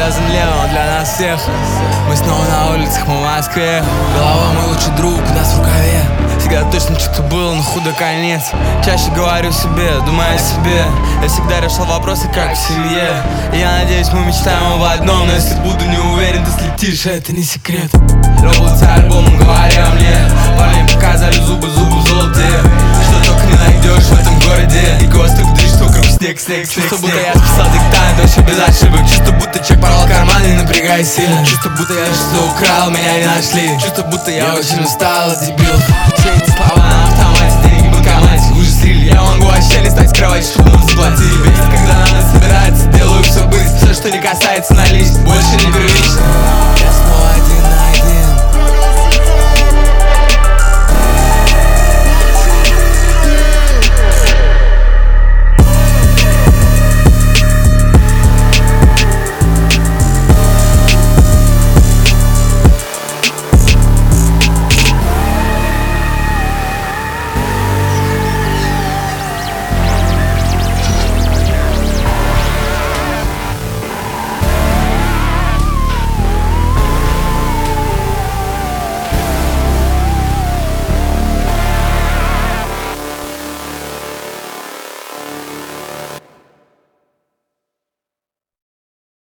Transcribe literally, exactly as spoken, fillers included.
обязан Лео для нас всех. Мы снова на улицах, мы в Москве. Голова мой лучший друг, у нас в рукаве. Всегда точно что-то было, но худо конец. Чаще говорю себе, думаю о себе. Я всегда решал вопросы, как в семье. И я надеюсь, мы мечтаем об одном. Но если буду не уверен, ты слетишь, это не секрет. Работа альбомом, говоря мне. Парни показали зубы, зубы золотые. Что только не найдешь в этом городе. И костык дышит вокруг снег, снег, снег. Чувство, будто я списал диктант, вообще без ошибок. Чувство, будто человек порвал карман, не напрягай сильно. Чувство, будто я что-то украл, меня не нашли. Чувство, будто я очень устал от дебилов. Все эти слова на автомате.